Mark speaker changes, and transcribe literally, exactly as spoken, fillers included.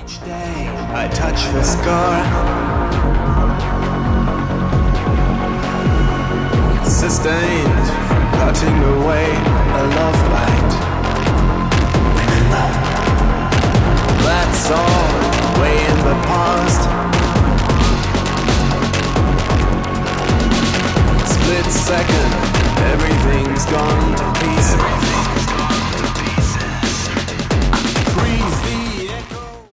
Speaker 1: Each day I touch the scar, sustained, cutting away a love light. Remember, that's all way in the past. Split second, everything's gone to pieces.